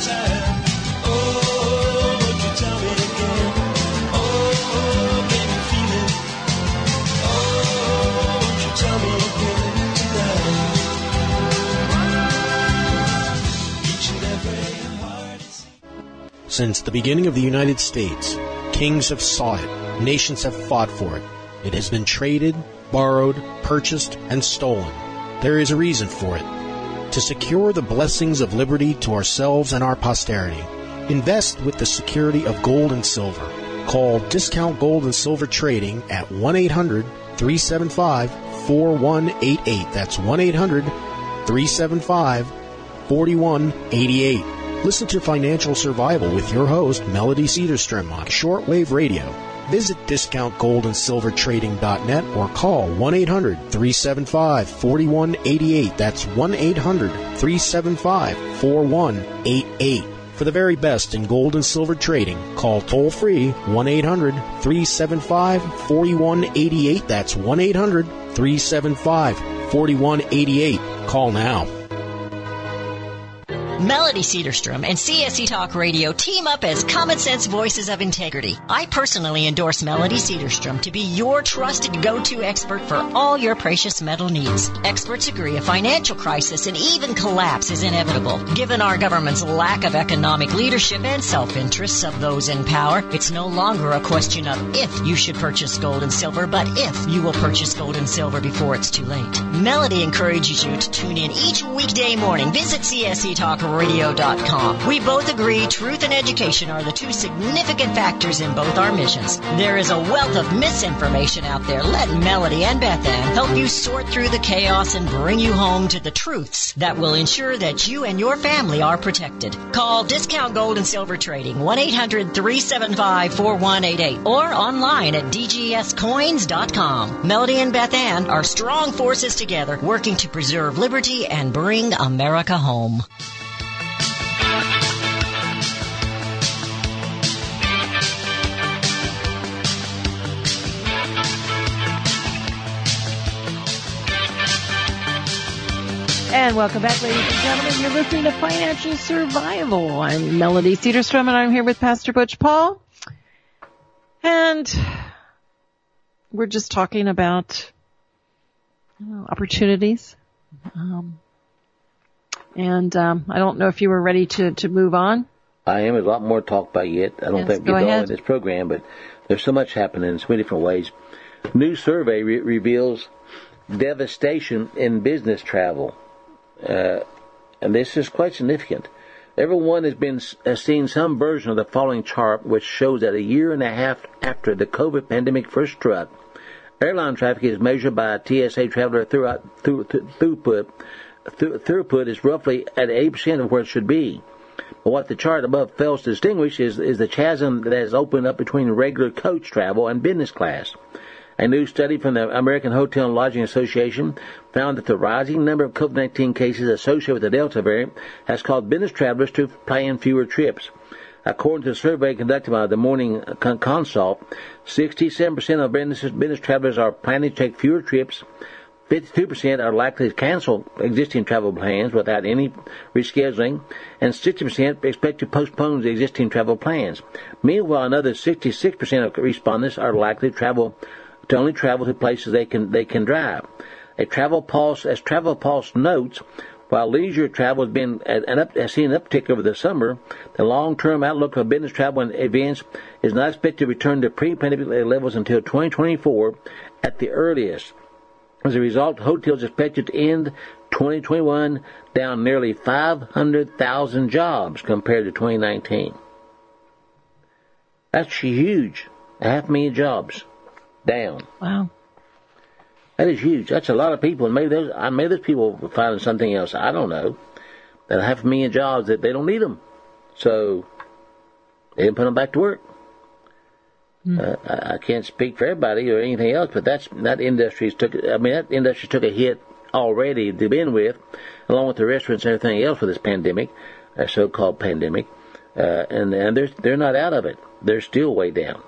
Since the beginning of the United States, kings have sought it, nations have fought for it. It has been traded, borrowed, purchased, and stolen. There is a reason for it. To secure the blessings of liberty to ourselves and our posterity, invest with the security of gold and silver. Call Discount Gold and Silver Trading at one eight hundred, three seven five, four one eight eight. That's one eight hundred, three seven five, four one eight eight. Listen to Financial Survival with your host, Melody Cedarstrom, on shortwave radio. Visit discount gold and silver trading dot net or call one eight hundred, three seven five, four one eight eight. That's one eight hundred, three seven five, four one eight eight. For the very best in gold and silver trading, call toll-free one eight hundred, three seven five, four one eight eight. That's one eight hundred, three seven five, four one eight eight. Call now. Melody Cedarstrom and C S C Talk Radio team up as Common Sense Voices of Integrity. I personally endorse Melody Cedarstrom to be your trusted go-to expert for all your precious metal needs. Experts agree a financial crisis and even collapse is inevitable. Given our government's lack of economic leadership and self-interests of those in power, it's no longer a question of if you should purchase gold and silver, but if you will purchase gold and silver before it's too late. Melody encourages you to tune in each weekday morning. Visit C S C talk radio dot com. We both agree truth and education are the two significant factors in both our missions. There is a wealth of misinformation out there. Let Melody and Beth Ann help you sort through the chaos and bring you home to the truths that will ensure that you and your family are protected. Call Discount Gold and Silver Trading, one eight hundred three seven five four one eight eight, or online at d g s coins dot com. Melody and Beth Ann are strong forces together, working to preserve liberty and bring America home. And welcome back, ladies and gentlemen. You're listening to Financial Survival. I'm Melody Cedarstrom, and I'm here with Pastor Butch Paul. And we're just talking about you know, opportunities. Um, and um, I don't know if you were ready to, to move on. I am. There's a lot more to talk about yet. I don't yes, think we get get all ahead. in this program, but there's so much happening in so many different ways. New survey re- reveals devastation in business travel. Uh, and this is quite significant. Everyone has been has seen some version of the following chart, which shows that a year and a half after the COVID pandemic first struck, airline traffic is measured by a T S A traveler throughout, through, throughput. Throughput is roughly at eighty percent of where it should be. But what the chart above fails to distinguish is, is the chasm that has opened up between regular coach travel and business class. A new study from the American Hotel and Lodging Association found that the rising number of COVID nineteen cases associated with the Delta variant has caused business travelers to plan fewer trips. According to a survey conducted by the Morning Consult, sixty-seven percent of business, business travelers are planning to take fewer trips, fifty-two percent are likely to cancel existing travel plans without any rescheduling, and sixty percent expect to postpone the existing travel plans. Meanwhile, another sixty-six percent of respondents are likely to travel to only travel to places they can they can drive. A Travel Pulse, as Travel Pulse notes, while leisure travel has been an up, has seen an uptick over the summer, the long-term outlook for business travel and events is not expected to return to pre-pandemic levels until twenty twenty-four at the earliest. As a result, hotels are expected to end twenty twenty-one down nearly five hundred thousand jobs compared to twenty nineteen. That's huge. A half million jobs down. Wow. That is huge. That's a lot of people. And maybe those, maybe those people will find something else. I don't know. That half a million jobs that they don't need them. So they didn't put them back to work. Mm. Uh, I, I can't speak for everybody or anything else, but that's that industry's took. I mean, that industry took a hit already to begin with, along with the restaurants and everything else with this pandemic, uh, so-called pandemic, uh, and and they're they're not out of it. They're still way down.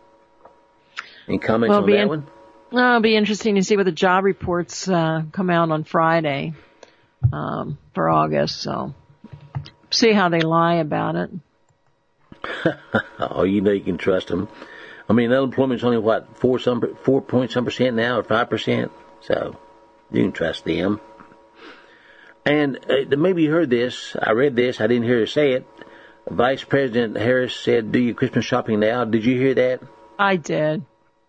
Any comments well, on that in, one? No, it'll be interesting to see what the job reports uh, come out on Friday um, for August. So see how they lie about it. Oh, you know you can trust them. I mean, unemployment's only what four some four point some percent now, or five percent. So you can trust them. And uh, maybe you heard this. I read this. I didn't hear her say it. Vice President Harris said, "Do your Christmas shopping now." Did you hear that? I did.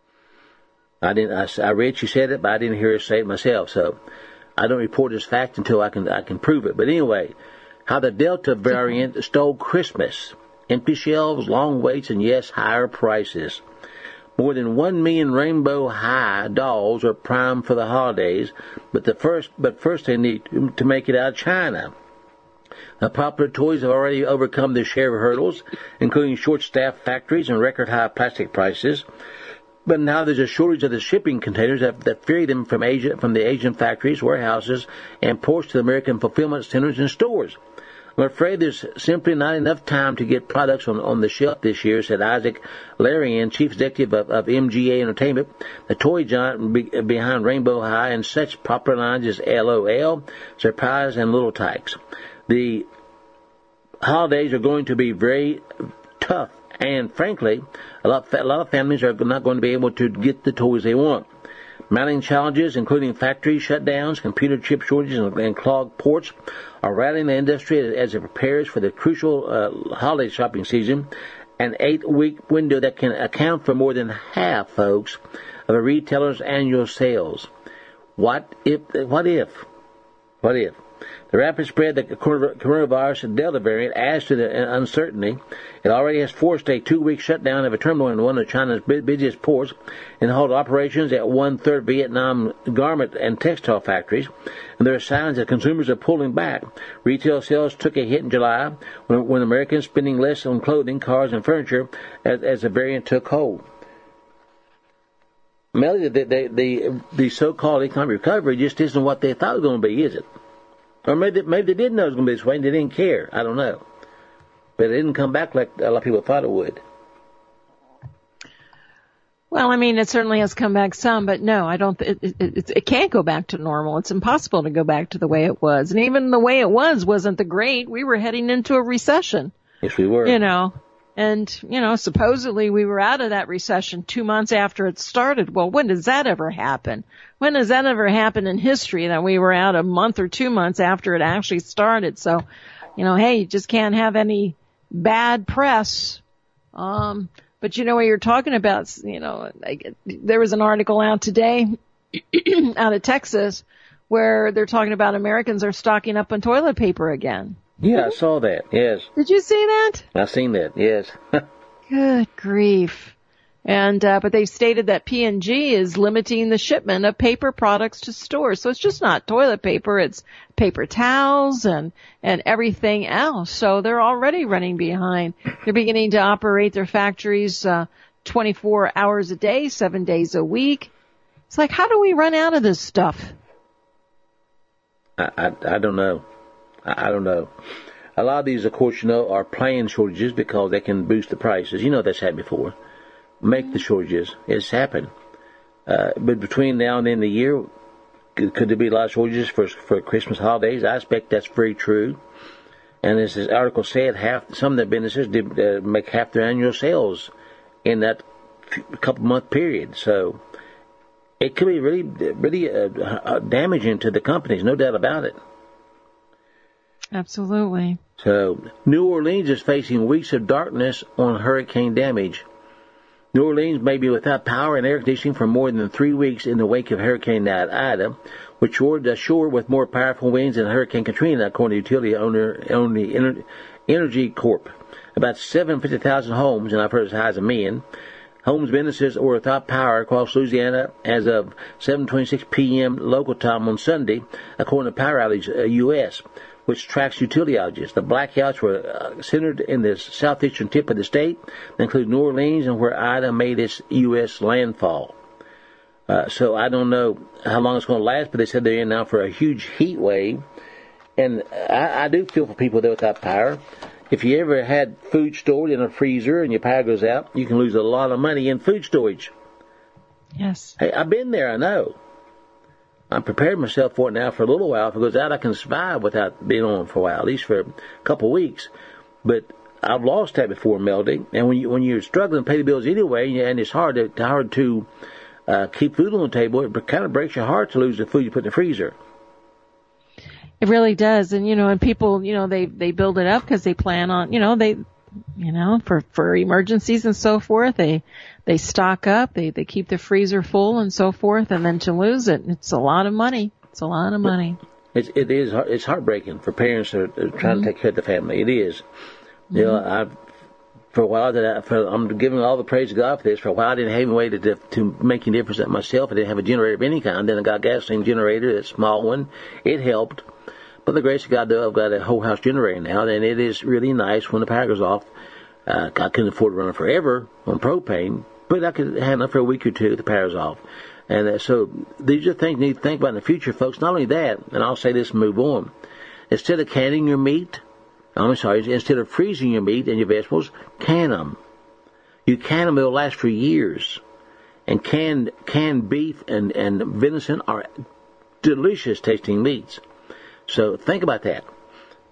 I didn't. I, I read she said it, but I didn't hear her say it myself. So I don't report this fact until I can I can prove it. But anyway, how the Delta variant stole Christmas. Empty shelves, long waits, and yes, higher prices. More than one million Rainbow High dolls are primed for the holidays, but the first, but first they need to make it out of China. The popular toys have already overcome their share of hurdles, including short-staffed factories and record-high plastic prices. But now there's a shortage of the shipping containers that, that ferry them from Asia, from the Asian factories, warehouses, and ports to the American fulfillment centers and stores. I'm afraid there's simply not enough time to get products on, on the shelf this year, said Isaac Larian, chief executive of, of M G A Entertainment, the toy giant be, behind Rainbow High and such popular lines as L O L, Surprise, and Little Tykes. The holidays are going to be very tough, and frankly, a lot, a lot of families are not going to be able to get the toys they want. Mounting challenges, including factory shutdowns, computer chip shortages, and, and clogged ports, are rattling the industry as it prepares for the crucial uh, holiday shopping season, an eight-week window that can account for more than half, folks, of a retailer's annual sales. What if? What if? What if? The rapid spread of the coronavirus Delta variant adds to the uncertainty. It already has forced a two-week shutdown of a terminal in one of China's busiest ports and halted operations at one-third Vietnam garment and textile factories. And there are signs that consumers are pulling back. Retail sales took a hit in July when, when Americans spending less on clothing, cars, and furniture as, as the variant took hold. Melody, the, the, the, the so-called economic recovery just isn't what they thought it was going to be, is it? Or maybe, maybe they didn't know it was going to be this way and they didn't care. I don't know. But it didn't come back like a lot of people thought it would. Well, I mean, it certainly has come back some, but no, I don't, it, it, it, it can't go back to normal. It's impossible to go back to the way it was. And even the way it was wasn't the great. We were heading into a recession. Yes, we were. You know, and, you know, supposedly we were out of that recession two months after it started. Well, when does that ever happen? When does that ever happen in history that we were out a month or two months after it actually started? So, you know, hey, you just can't have any bad press. Um, but you know what you're talking about, you know, like, there was an article out today out of Texas where they're talking about Americans are stocking up on toilet paper again. Yeah, I saw that, yes. Did you see that? I seen that, yes. Good grief. And, uh, but they've stated that P and G is limiting the shipment of paper products to stores. So it's just not toilet paper, it's paper towels and, and everything else. So they're already running behind. They're beginning to operate their factories, uh, twenty-four hours a day, seven days a week. It's like, how do we run out of this stuff? I, I, I don't know. I, I don't know. A lot of these, of course, you know, are planned shortages because they can boost the prices. You know that's happened before. Make the shortages. It's happened. Uh, but between now and the end of the year, could, could there be a lot of shortages for for Christmas holidays? I expect that's very true. And as this article said, half some of the businesses did uh, make half their annual sales in that couple month period. So it could be really, really uh, damaging to the companies, no doubt about it. Absolutely. So New Orleans is facing weeks of darkness on hurricane damage. New Orleans may be without power and air conditioning for more than three weeks in the wake of Hurricane Ida, which roared ashore with more powerful winds than Hurricane Katrina, according to utility owner Ener- Energy Corp. About seven hundred fifty thousand homes, and I've heard as high as a million, homes businesses were without power across Louisiana as of seven twenty-six p.m. local time on Sunday, according to Power Outage uh, U S, which tracks utility outages. The blackouts were uh, centered in the southeastern tip of the state, that include New Orleans and where Ida made its U S landfall. Uh, so I don't know how long it's going to last, but they said they're in now for a huge heat wave. And I, I do feel for people there without power. If you ever had food stored in a freezer and your power goes out, you can lose a lot of money in food storage. Yes. Hey, I've been there, I know. I'm prepared myself for it now for a little while. If it goes out, I can survive without being on for a while, at least for a couple of weeks. But I've lost that before, Melody. And when you when you're struggling to pay the bills anyway, and it's hard to hard to uh, keep food on the table, it kind of breaks your heart to lose the food you put in the freezer. It really does, and you know, and people, you know, they they build it up because they plan on, you know, they, you know, for for emergencies and so forth. They they stock up, they they keep the freezer full and so forth, and then to lose it, it's a lot of money. It's a lot of money. It it is it's heartbreaking for parents that are trying mm-hmm. to take care of the family. It is. Mm-hmm. You know, I've for a while that I, for, I'm giving all the praise to God for this. For a while, I didn't have any way to to, to make any difference at myself. I didn't have a generator of any kind. Then I got a gasoline generator, that small one. It helped. But the grace of God, though, I've got a whole house generator now, and it is really nice when the power goes off. Uh, I couldn't afford to run it forever on propane, but I could handle it for a week or two if the power's off. And uh, so these are things you need to think about in the future, folks. Not only that, and I'll say this and move on. Instead of canning your meat, I'm sorry, instead of freezing your meat and your vegetables, can them. You can them, it'll last for years. And canned, canned beef and, and venison are delicious tasting meats. So think about that.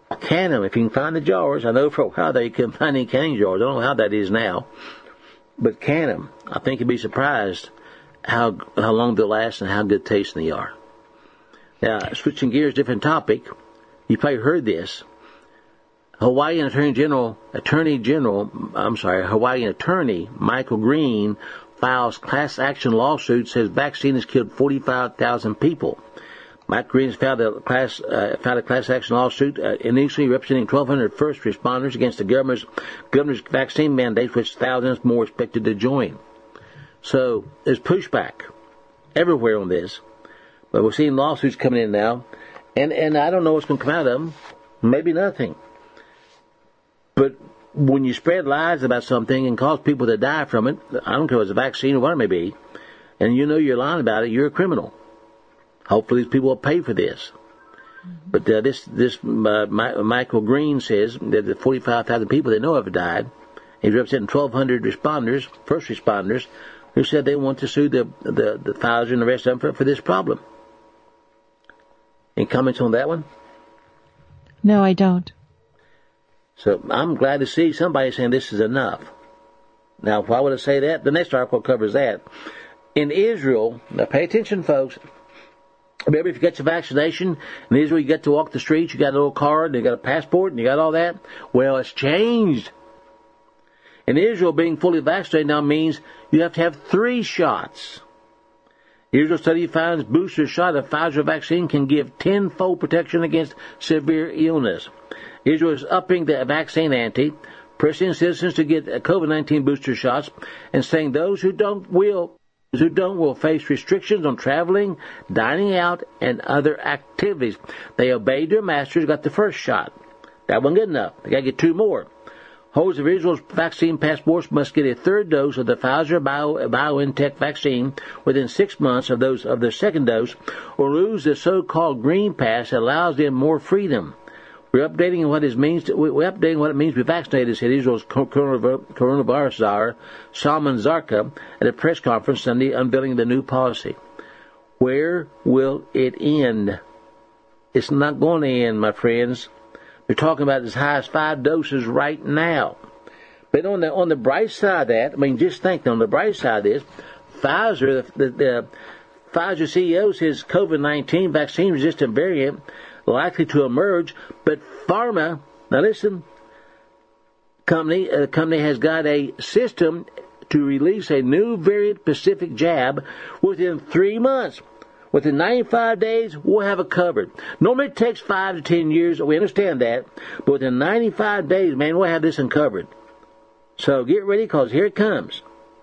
can them if you can find the jars. I know for a while there you couldn't find any canning jars. I don't know how that is now. But can them. I think you'd be surprised how how long they'll last and how good tasting they are. Now, switching gears, different topic. You probably heard this. Hawaiian Attorney General, Attorney General, I'm sorry, Hawaiian Attorney Michael Green files class action lawsuit, says vaccine has killed forty-five thousand people. Mike Green has filed a class, uh, filed a class action lawsuit, uh, initially representing twelve hundred first responders against the governor's, governor's vaccine mandate, which thousands more expected to join. So there's pushback everywhere on this, but we're seeing lawsuits coming in now, and, and I don't know what's going to come out of them. Maybe nothing. But when you spread lies about something and cause people to die from it, I don't care if it's a vaccine or what it may be, and you know you're lying about it, you're a criminal. Hopefully these people will pay for this. But uh, this this uh, My, Michael Green says that the forty-five thousand people they know have died. He's representing twelve hundred responders, first responders, who said they want to sue the, the, the Pfizer and the rest of them for, for this problem. Any comments on that one? No, I don't. So I'm glad to see somebody saying this is enough. Now, why would I say that? The next article covers that. In Israel, now pay attention, folks. Remember, if you get your vaccination, in Israel you get to walk the streets, you got a little card, you got a passport, and you got all that. Well, it's changed. In Israel, being fully vaccinated now means you have to have three shots. Israel study finds booster shot of Pfizer vaccine can give tenfold protection against severe illness. Israel is upping the vaccine ante, pressing citizens to get COVID nineteen booster shots, and saying those who don't will who don't will face restrictions on traveling, dining out, and other activities. They obeyed their masters, got the first shot. That wasn't good enough. They got to get two more. Holders of Israel's vaccine passports must get a third dose of the Pfizer Bio, BioNTech vaccine within six months of those of their second dose, or lose the so-called Green Pass that allows them more freedom. We're updating what it means. To, we're updating what it means to be vaccinated, said Israel's coronavirus czar Salman Zarqa at a press conference Sunday, unveiling the new policy. Where will it end? It's not going to end, my friends. They're talking about as high as five doses right now. But on the on the bright side of that, I mean, just think on the bright side of this, Pfizer, the, the, the Pfizer C E O says COVID nineteen vaccine-resistant variant likely to emerge, but pharma, now listen, company, uh, company has got a system to release a new variant-specific jab within three months. Within ninety-five days, we'll have it covered. Normally it takes five to ten years, we understand that, but within ninety-five days, man, we'll have this uncovered. So get ready, because here it comes.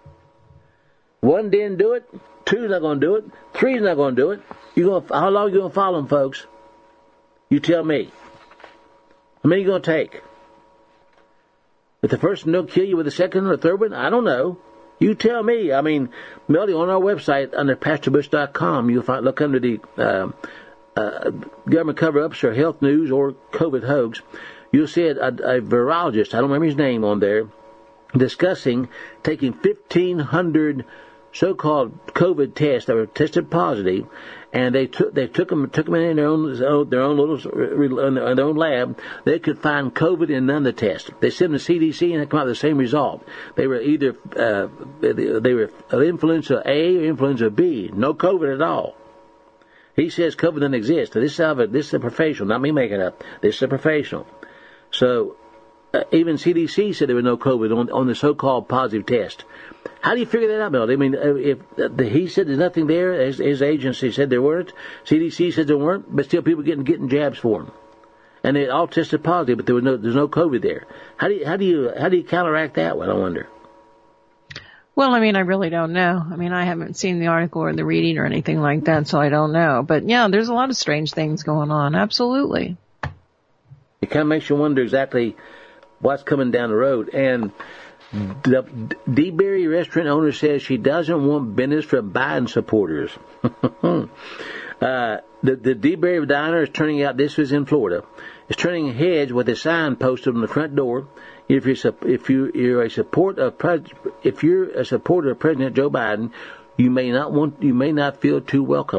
One didn't do it, two's not going to do it, three's not going to do it. You going how long are you going to follow them, folks? You tell me. How many are you going to take? If the first one don't kill you with the second or third one, I don't know. You tell me. I mean, Melody, on our website under pastor bush dot com, you'll find, look under the uh, uh, government cover-ups or health news or COVID hoax. You'll see a, a, a virologist, I don't remember his name on there, discussing taking fifteen hundred so-called COVID tests that were tested positive, and they took they took them took them in their own their own little in their own lab. They could find COVID in none of the tests. They sent them to C D C and they come out with the same result. They were either uh, they were influenza A or influenza B. No COVID at all. He says COVID doesn't exist. This is a, this is a professional, not me making it up. This is a professional. So uh, even C D C said there was no COVID on on the so-called positive test. How do you figure that out, Bill? I mean, if the, he said there's nothing there, his, his agency said there weren't, C D C said there weren't, but still people getting getting jabs for them, and they all tested positive, but there was no there's no COVID there. How do you how do you how do you counteract that one? I wonder. Well, I mean, I really don't know. I mean, I haven't seen the article or the reading or anything like that, so I don't know. But yeah, there's a lot of strange things going on. Absolutely. It kind of makes you wonder exactly what's coming down the road. And the DeBerry restaurant owner says she doesn't want business from Biden supporters. uh, the the DeBerry diner is turning out, this was in Florida, is turning heads with a sign posted on the front door. If you're if you you're a support of if you're a supporter of President Joe Biden, you may not want you may not feel too welcomed.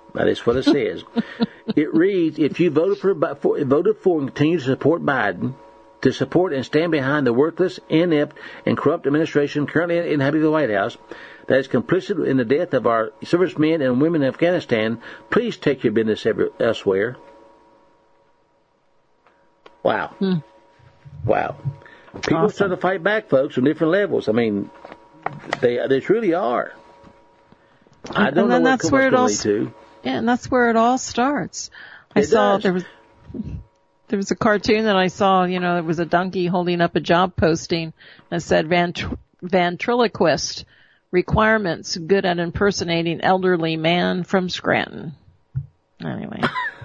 That is what it says. It reads, if you voted for, for voted for and continue to support Biden, to support and stand behind the worthless, inept, and corrupt administration currently inhabiting the White House that is complicit in the death of our servicemen and women in Afghanistan, please take your business elsewhere. Wow. Hmm. Wow. People awesome. Trying to fight back, folks, on different levels. I mean, they they truly are. I don't know what where it all lead to. Yeah, and that's where it all starts. I it saw does. there was there was a cartoon that I saw. You know, it was a donkey holding up a job posting that said Ventr- ventriloquist requirements good at impersonating elderly man from Scranton. Anyway.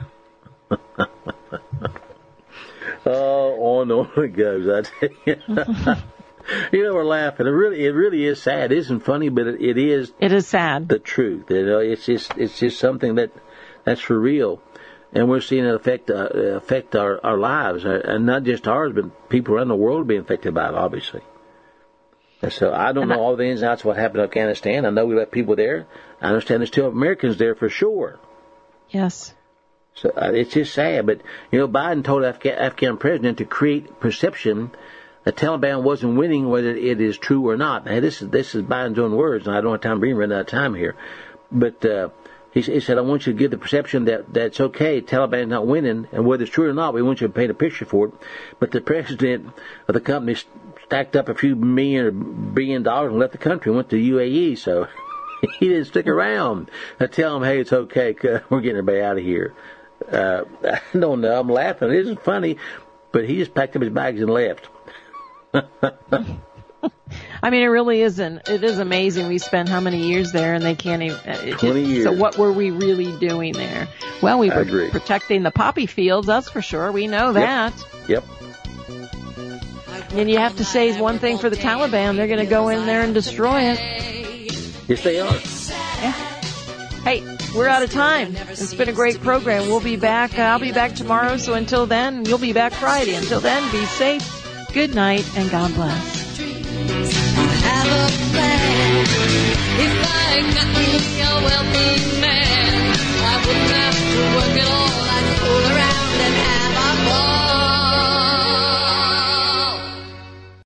Oh, on and on it goes. I tell you. You know, we're laughing. It really, it really is sad. It isn't funny, but it, it is. It is sad. The truth. You know, it's just, it's just something that, that's for real, and we're seeing it affect, uh, affect our, our lives, and not just ours, but people around the world are being affected by it, obviously. And so I don't know all the ins and outs of what happened in Afghanistan. I know we let people there. I understand there's still Americans there for sure. Yes. So uh, it's just sad, but you know, Biden told the Afga- Afghan president to create perception the Taliban wasn't winning, whether it is true or not. Now, this is this is Biden's own words, and I don't have time to run out of time here. But uh, he, he said, I want you to give the perception that that's okay, Taliban's not winning, and whether it's true or not, we want you to paint a picture for it. But the president of the company stacked up a few million or billion dollars and left the country and went to U A E, so he didn't stick around to tell them, hey, it's okay, we're getting everybody out of here. Uh, I don't know, I'm laughing. It isn't funny, but he just packed up his bags and left. I mean, it really isn't. It is amazing. We spent how many years there, and they can't even. It, Twenty it, years. So what were we really doing there? Well, we I were agree. protecting the poppy fields. That's for sure. We know that. Yep. And you have to say one thing for the Taliban: they're going to go in there and destroy it. Yes, they are. Yeah. Hey, we're out of time. It's been a great program. We'll be back. I'll be back tomorrow. So until then, you'll be back Friday. Until then, be safe. Good night, and God bless. I have a plan. If I got me a wealthy man.